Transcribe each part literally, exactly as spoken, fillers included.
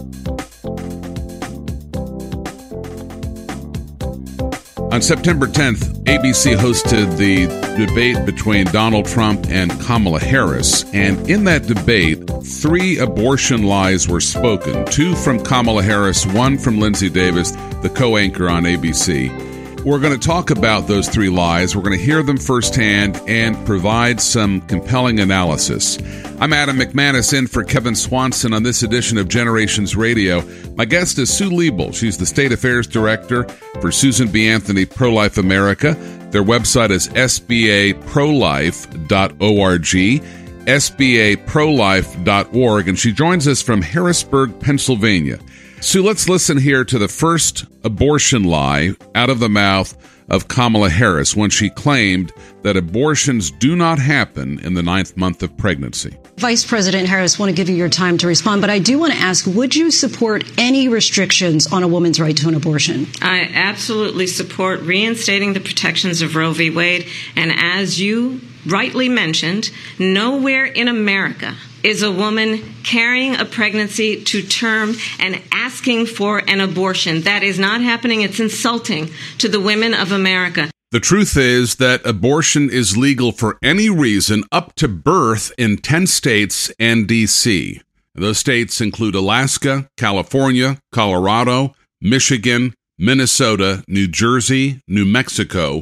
On September tenth, A B C hosted the debate between Donald Trump and Kamala Harris. And in that debate, three abortion lies were spoken. Two from Kamala Harris, one from Lindsay Davis, the co-anchor on A B C. We're going to talk about those three lies. We're going to hear them firsthand and provide some compelling analysis. I'm Adam McManus in for Kevin Swanson on this edition of Generations Radio. My guest is Sue Liebel. She's the State Affairs Director for Susan B. Anthony Pro-Life America. Their website is s b a pro life dot org, s b a pro life dot org, and she joins us from Harrisburg, Pennsylvania. Sue, let's listen here to the first abortion lie out of the mouth of Kamala Harris when she claimed that abortions do not happen in the ninth month of pregnancy. Vice President Harris, want to give you your time to respond, but I do want to ask, would you support any restrictions on a woman's right to an abortion? I absolutely support reinstating the protections of Roe v. Wade, and as you rightly mentioned, nowhere in America is a woman carrying a pregnancy to term and asking for an abortion. That is not happening. It's insulting to the women of America. The truth is that abortion is legal for any reason up to birth in ten states and D C. Those states include Alaska, California, Colorado, Michigan, Minnesota, New Jersey, New Mexico,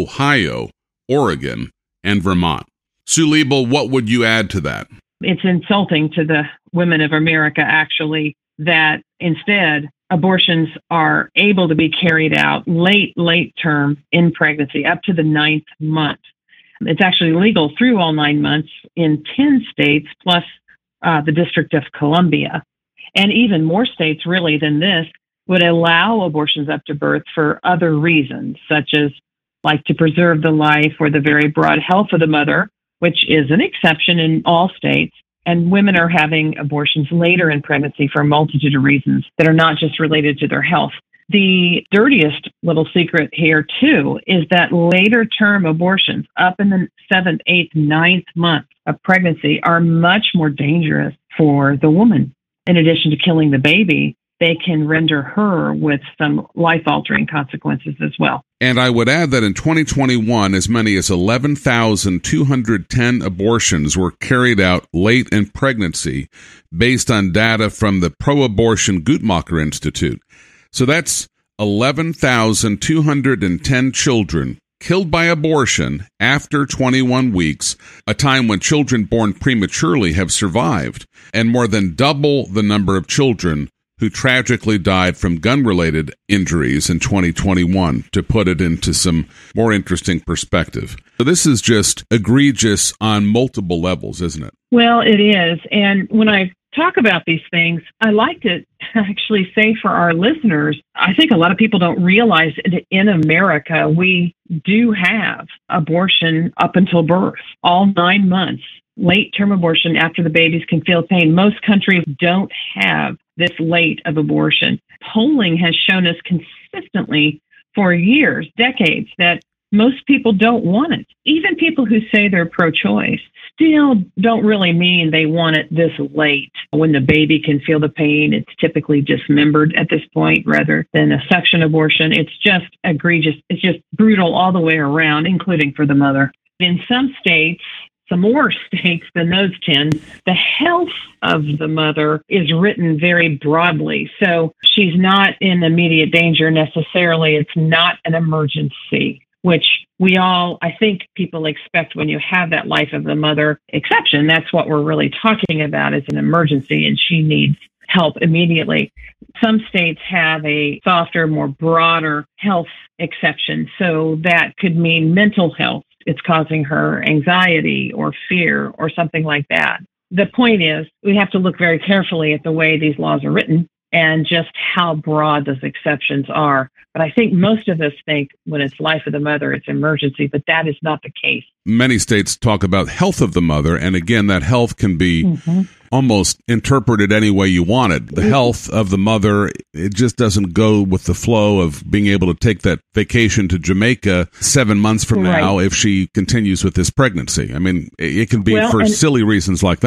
Ohio, Oregon, and Vermont. Sue Liebel, what would you add to that? It's insulting to the women of America, actually, that instead abortions are able to be carried out late, late term in pregnancy, up to the ninth month. It's actually legal through all nine months in ten states, plus uh, the District of Columbia. And even more states, really, than this, would allow abortions up to birth for other reasons, such as like to preserve the life or the very broad health of the mother, which is an exception in all states. And women are having abortions later in pregnancy for a multitude of reasons that are not just related to their health. The dirtiest little secret here, too, is that later term abortions up in the seventh, eighth, ninth month of pregnancy are much more dangerous for the woman. In addition to killing the baby, they can render her with some life-altering consequences as well. And I would add that in twenty twenty-one, as many as eleven thousand two hundred ten abortions were carried out late in pregnancy based on data from the Pro-Abortion Guttmacher Institute. So that's eleven thousand two hundred ten children killed by abortion after twenty-one weeks, a time when children born prematurely have survived, and more than double the number of children who tragically died from gun-related injuries in twenty twenty-one, to put it into some more interesting perspective. So this is just egregious on multiple levels, isn't it? Well, it is. And when I talk about these things, I like to actually say for our listeners, I think a lot of people don't realize that in America, we do have abortion up until birth, all nine months. Late-term abortion after the babies can feel pain. Most countries don't have this late of abortion. Polling has shown us consistently for years, decades, that most people don't want it. Even people who say they're pro-choice still don't really mean they want it this late. When the baby can feel the pain, it's typically dismembered at this point rather than a suction abortion. It's just egregious. It's just brutal all the way around, including for the mother. In some states, some more states than those ten, the health of the mother is written very broadly. So she's not in immediate danger necessarily. It's not an emergency, which we all, I think people expect when you have that life of the mother exception. That's what we're really talking about, is an emergency, and she needs help immediately. Some states have a softer, more broader health exception. So that could mean mental health. It's causing her anxiety or fear or something like that. The point is, we have to look very carefully at the way these laws are written and just how broad those exceptions are. But I think most of us think when it's life of the mother, it's emergency, but that is not the case. Many states talk about health of the mother, and again, that health can be mm-hmm. almost interpreted any way you want it. The mm-hmm. health of the mother, it just doesn't go with the flow of being able to take that vacation to Jamaica seven months from right. now if she continues with this pregnancy. I mean, it can be well, for silly reasons like that.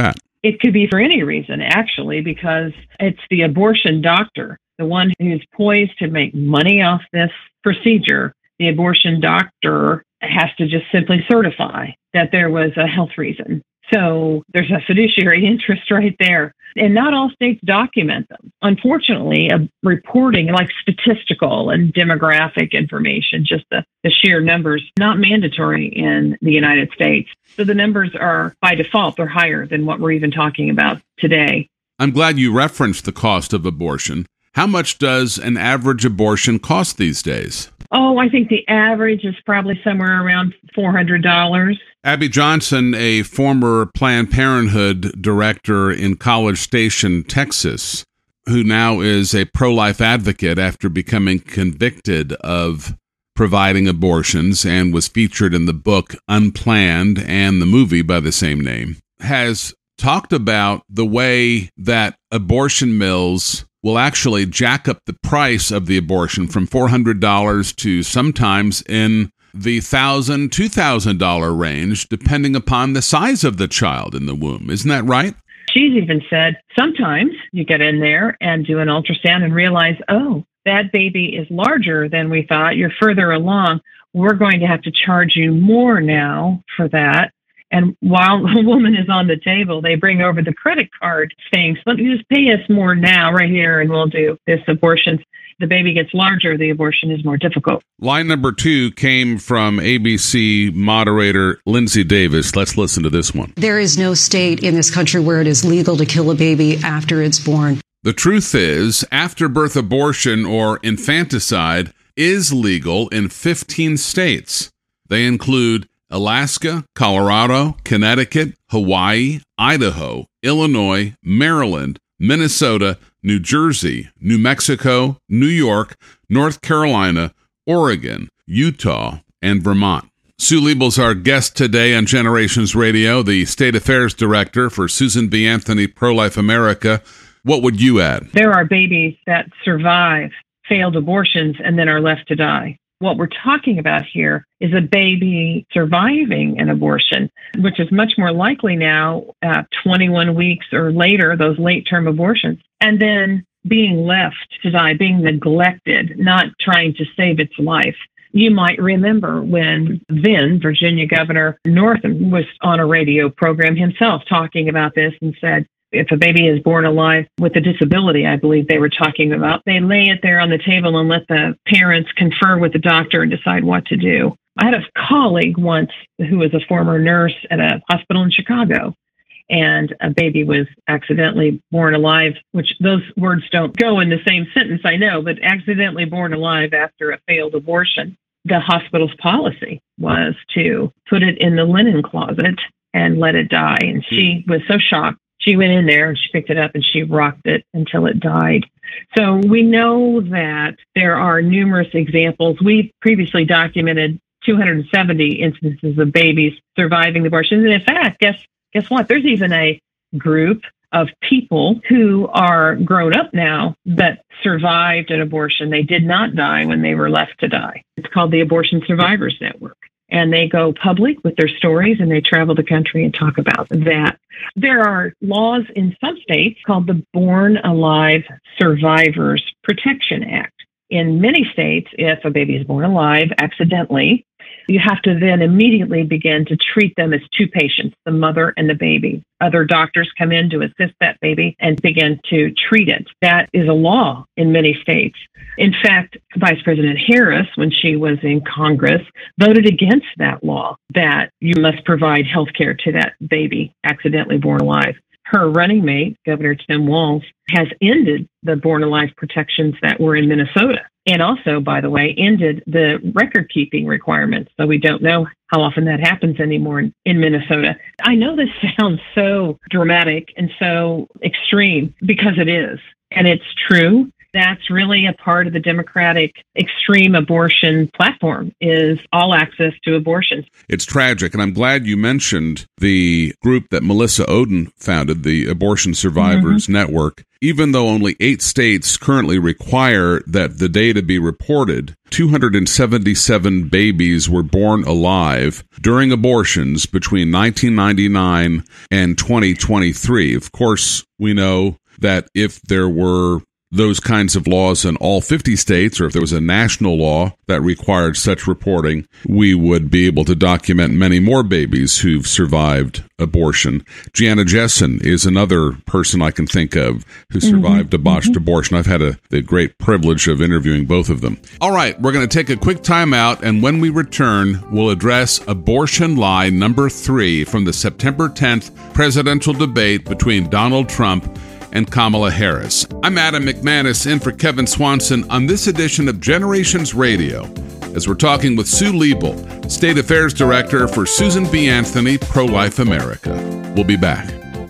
It could be for any reason, actually, because it's the abortion doctor, the one who's poised to make money off this procedure. The abortion doctor has to just simply certify that there was a health reason. So there's a fiduciary interest right there. And not all states document them. Unfortunately, uh, reporting like statistical and demographic information, just the, the sheer numbers, not mandatory in the United States. So the numbers are, by default, they're higher than what we're even talking about today. I'm glad you referenced the cost of abortion. How much does an average abortion cost these days? Oh, I think the average is probably somewhere around four hundred dollars. Abby Johnson, a former Planned Parenthood director in College Station, Texas, who now is a pro-life advocate after becoming convicted of providing abortions and was featured in the book Unplanned and the movie by the same name, has talked about the way that abortion mills will actually jack up the price of the abortion from four hundred dollars to sometimes in the one thousand dollars, two thousand dollars range, depending upon the size of the child in the womb. Isn't that right? She's even said sometimes you get in there and do an ultrasound and realize, oh, that baby is larger than we thought. You're further along. We're going to have to charge you more now for that. And while a woman is on the table, they bring over the credit card saying, let me just pay us more now right here and we'll do this abortion. The baby gets larger, the abortion is more difficult. Line number two came from A B C moderator Lindsay Davis. Let's listen to this one. There is no state in this country where it is legal to kill a baby after it's born. The truth is, after-birth abortion or infanticide is legal in fifteen states. They include Alaska, Colorado, Connecticut, Hawaii, Idaho, Illinois, Maryland, Minnesota, New Jersey, New Mexico, New York, North Carolina, Oregon, Utah, and Vermont. Sue Liebel's our guest today on Generations Radio, the State Affairs Director for Susan B. Anthony Pro-Life America. What would you add? There are babies that survive failed abortions and then are left to die. What we're talking about here is a baby surviving an abortion, which is much more likely now at twenty-one weeks or later, those late-term abortions, and then being left to die, being neglected, not trying to save its life. You might remember when then Virginia Governor Northam was on a radio program himself talking about this and said, if a baby is born alive with a disability, I believe they were talking about, they lay it there on the table and let the parents confer with the doctor and decide what to do. I had a colleague once who was a former nurse at a hospital in Chicago, and a baby was accidentally born alive, which those words don't go in the same sentence, I know, but accidentally born alive after a failed abortion. The hospital's policy was to put it in the linen closet and let it die. And she was so shocked. She went in there and she picked it up and she rocked it until it died. So we know that there are numerous examples. We previously documented two hundred seventy instances of babies surviving the abortions. And in fact, guess guess what? There's even a group of people who are grown up now that survived an abortion. They did not die when they were left to die. It's called the Abortion Survivors Network. And they go public with their stories and they travel the country and talk about that. There are laws in some states called the Born Alive Survivors Protection Act. In many states, if a baby is born alive accidentally, you have to then immediately begin to treat them as two patients, the mother and the baby. Other doctors come in to assist that baby and begin to treat it. That is a law in many states. In fact, Vice President Harris, when she was in Congress, voted against that law that you must provide health care to that baby accidentally born alive. Her running mate, Governor Tim Walz, has ended the born alive protections that were in Minnesota. And also, by the way, ended the record-keeping requirements. So we don't know how often that happens anymore in, in Minnesota. I know this sounds so dramatic and so extreme because it is. And it's true. That's really a part of the Democratic extreme abortion platform is all access to abortions. It's tragic, and I'm glad you mentioned the group that Melissa Ohden founded, the Abortion Survivors mm-hmm. Network. even though only eight states currently require that the data be reported, two hundred seventy-seven babies were born alive during abortions between nineteen ninety-nine and twenty twenty-three. Of course, we know that if there were those kinds of laws in all fifty states, or if there was a national law that required such reporting, we would be able to document many more babies who've survived abortion. Gianna Jessen is another person I can think of who survived mm-hmm. a botched mm-hmm. abortion. I've had a, the great privilege of interviewing both of them. All right, we're going to take a quick time out, and when we return, we'll address abortion lie number three from the September tenth presidential debate between Donald Trump and Kamala Harris. I'm Adam McManus, in for Kevin Swanson on this edition of Generations Radio, as we're talking with Sue Liebel, State Affairs Director for Susan B. Anthony Pro-Life America. We'll be back.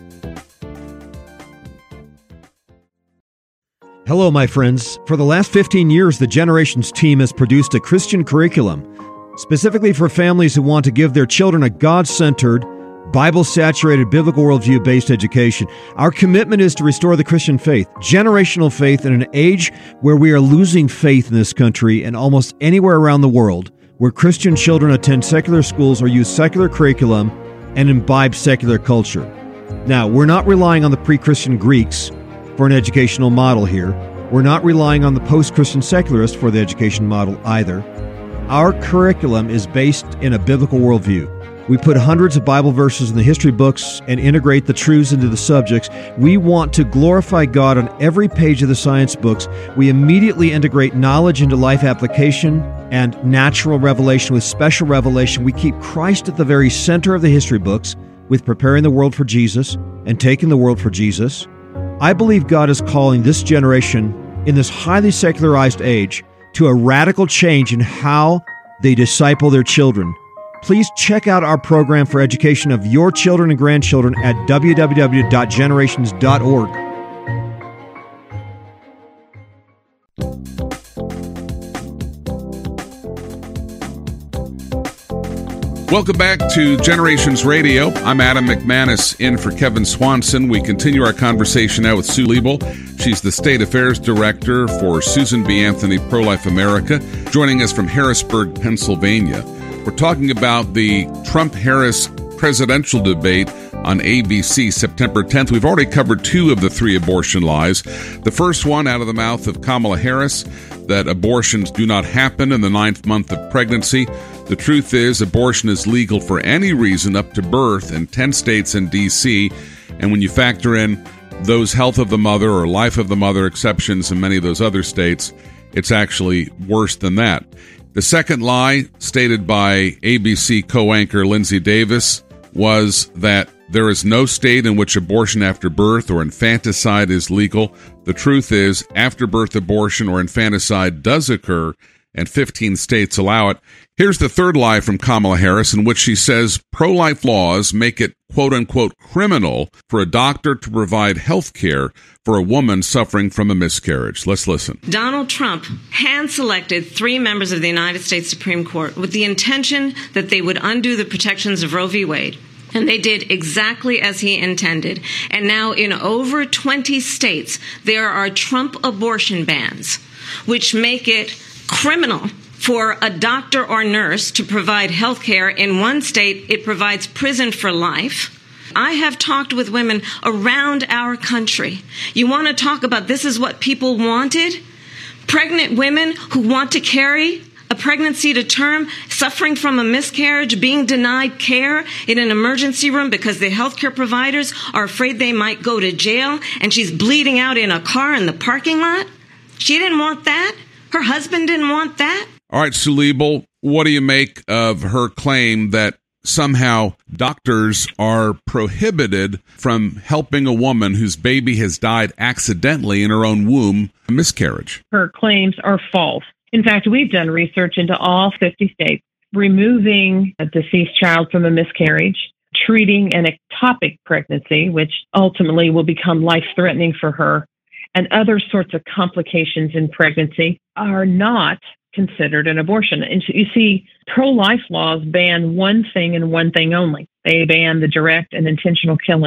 Hello, my friends. For the last fifteen years, the Generations team has produced a Christian curriculum specifically for families who want to give their children a God-centered, Bible-saturated, biblical worldview-based education. Our commitment is to restore the Christian faith, generational faith, in an age where we are losing faith in this country and almost anywhere around the world, where Christian children attend secular schools or use secular curriculum and imbibe secular culture. Now, we're not relying on the pre-Christian Greeks for an educational model here. We're not relying on the post-Christian secularists for the education model either. Our curriculum is based in a biblical worldview. We put hundreds of Bible verses in the history books and integrate the truths into the subjects. We want to glorify God on every page of the science books. We immediately integrate knowledge into life application and natural revelation with special revelation. We keep Christ at the very center of the history books with preparing the world for Jesus and taking the world for Jesus. I believe God is calling this generation in this highly secularized age to a radical change in how they disciple their children. Please check out our program for education of your children and grandchildren at w w w dot generations dot org. Welcome back to Generations Radio. I'm Adam McManus, in for Kevin Swanson. We continue our conversation now with Sue Liebel. She's the State Affairs Director for Susan B. Anthony Pro-Life America, joining us from Harrisburg, Pennsylvania. We're talking about the Trump-Harris presidential debate on A B C September tenth. We've already covered two of the three abortion lies. The first one out of the mouth of Kamala Harris, that abortions do not happen in the ninth month of pregnancy. The truth is, abortion is legal for any reason up to birth in ten states and D C, and when you factor in those health of the mother or life of the mother exceptions in many of those other states, it's actually worse than that. The second lie, stated by A B C co-anchor Lindsay Davis, was that there is no state in which abortion after birth or infanticide is legal. The truth is, after-birth abortion or infanticide does occur, and fifteen states allow it. Here's the third lie from Kamala Harris, in which she says pro-life laws make it quote-unquote criminal for a doctor to provide health care for a woman suffering from a miscarriage. Let's listen. Donald Trump hand-selected three members of the United States Supreme Court with the intention that they would undo the protections of Roe v. Wade. And they did exactly as he intended. And now in over twenty states, there are Trump abortion bans, which make it criminal for a doctor or nurse to provide health care. In one state, it provides prison for life. I have talked with women around our country. You want to talk about this is what people wanted? Pregnant women who want to carry a pregnancy to term, suffering from a miscarriage, being denied care in an emergency room because the healthcare providers are afraid they might go to jail, and she's bleeding out in a car in the parking lot. She didn't want that. Her husband didn't want that. All right, Sue Liebel, what do you make of her claim that somehow doctors are prohibited from helping a woman whose baby has died accidentally in her own womb, a miscarriage? Her claims are false. In fact, we've done research into all fifty states, removing a deceased child from a miscarriage, treating an ectopic pregnancy, which ultimately will become life-threatening for her, and other sorts of complications in pregnancy are not considered an abortion. And you see, pro-life laws ban one thing and one thing only. They ban the direct and intentional killing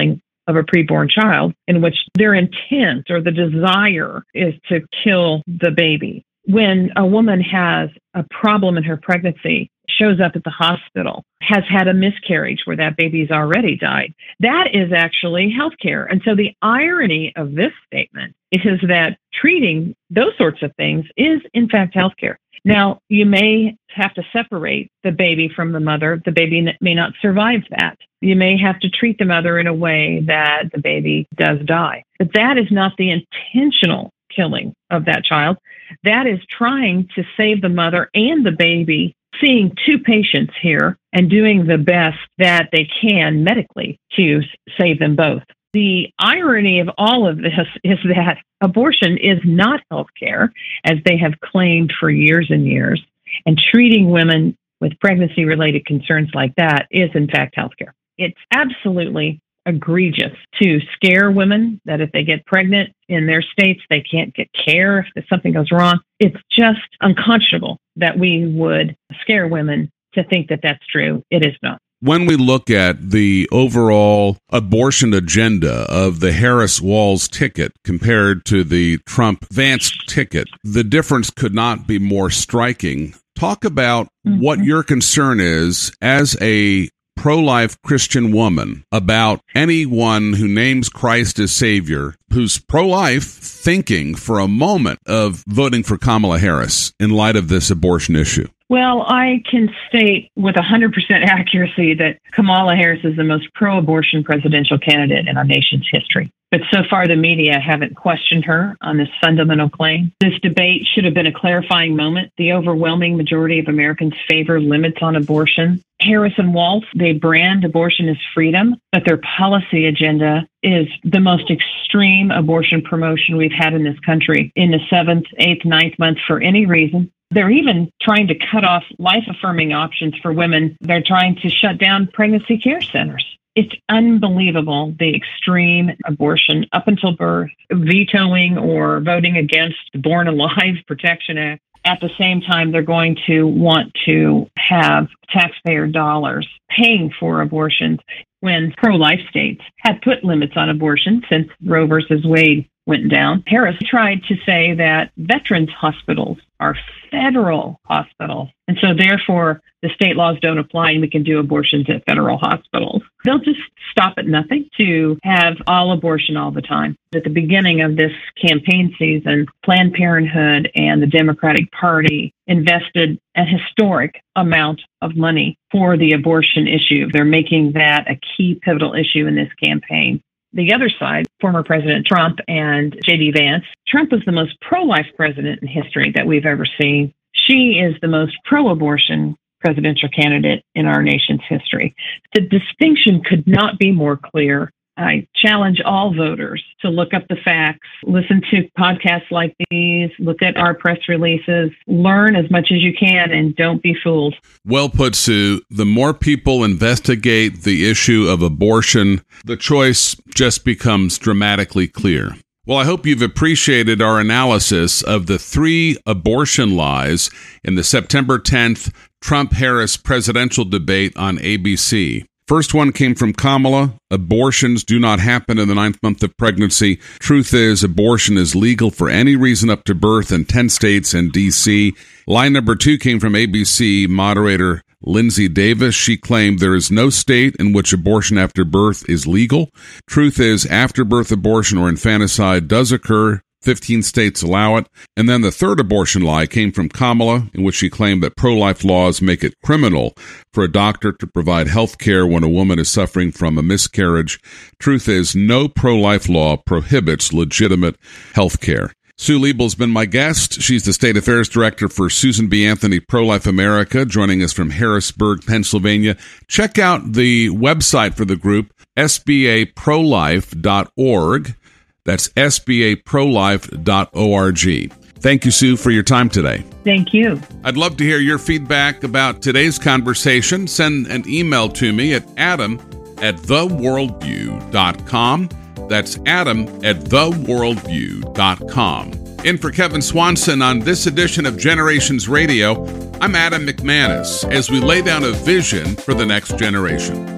of a preborn child in which their intent or the desire is to kill the baby. When a woman has a problem in her pregnancy, shows up at the hospital, has had a miscarriage where that baby's already died, that is actually healthcare. And so the irony of this statement is that treating those sorts of things is, in fact, healthcare. Now, you may have to separate the baby from the mother. The baby may not survive that. You may have to treat the mother in a way that the baby does die. But that is not the intentional killing of that child. That is trying to save the mother and the baby, seeing two patients here and doing the best that they can medically to save them both. The irony of all of this is that abortion is not health care, as they have claimed for years and years, and treating women with pregnancy-related concerns like that is, in fact, health care. It's absolutely egregious to scare women that if they get pregnant in their states, they can't get care if something goes wrong. It's just unconscionable that we would scare women to think that that's true. It is not. When we look at the overall abortion agenda of the Harris-Walz ticket compared to the Trump-Vance ticket, the difference could not be more striking. Talk about mm-hmm. what your concern is as a pro-life Christian woman about anyone who names Christ as Savior, who's pro-life, thinking for a moment of voting for Kamala Harris in light of this abortion issue. Well, I can state with one hundred percent accuracy that Kamala Harris is the most pro-abortion presidential candidate in our nation's history. But so far, the media haven't questioned her on this fundamental claim. This debate should have been a clarifying moment. The overwhelming majority of Americans favor limits on abortion. Harris and Walz, they brand abortion as freedom, but their policy agenda is the most extreme abortion promotion we've had in this country in the seventh, eighth, ninth month for any reason. They're even trying to cut off life-affirming options for women. They're trying to shut down pregnancy care centers. It's unbelievable, the extreme abortion up until birth, vetoing or voting against the Born Alive Protection Act. At the same time, they're going to want to have taxpayer dollars paying for abortions when pro-life states had put limits on abortion since Roe versus Wade went down. Harris tried to say that veterans hospitals are federal hospitals, and so therefore the state laws don't apply and we can do abortions at federal hospitals. They'll just stop at nothing to have all abortion all the time. At the beginning of this campaign season, Planned Parenthood and the Democratic Party invested a historic amount of money for the abortion issue. They're making that a key pivotal issue in this campaign. The other side, former President Trump and J D Vance, Trump was the most pro-life president in history that we've ever seen. She is the most pro-abortion presidential candidate in our nation's history. The distinction could not be more clear. I challenge all voters to look up the facts, listen to podcasts like these, look at our press releases, learn as much as you can, and don't be fooled. Well put, Sue. The more people investigate the issue of abortion, the choice just becomes dramatically clear. Well, I hope you've appreciated our analysis of the three abortion lies in the September tenth Trump-Harris presidential debate on A B C. First one came from Kamala. Abortions do not happen in the ninth month of pregnancy. Truth is, abortion is legal for any reason up to birth in ten states and D C. Line number two came from A B C moderator Lindsay Davis. She claimed there is no state in which abortion after birth is legal. Truth is, after-birth abortion or infanticide does occur. fifteen states allow it. And then the third abortion lie came from Kamala, in which she claimed that pro-life laws make it criminal for a doctor to provide health care when a woman is suffering from a miscarriage. Truth is, no pro-life law prohibits legitimate health care. Sue Liebel's been my guest. She's the State Affairs Director for Susan B. Anthony Pro-Life America, joining us from Harrisburg, Pennsylvania. Check out the website for the group, S B A pro life dot org. That's S B A pro life dot org. Thank you, Sue, for your time today. Thank you. I'd love to hear your feedback about today's conversation. Send an email to me at adam at the worldview dot com. That's adam at the worldview dot com. In for Kevin Swanson on this edition of Generations Radio, I'm Adam McManus as we lay down a vision for the next generation.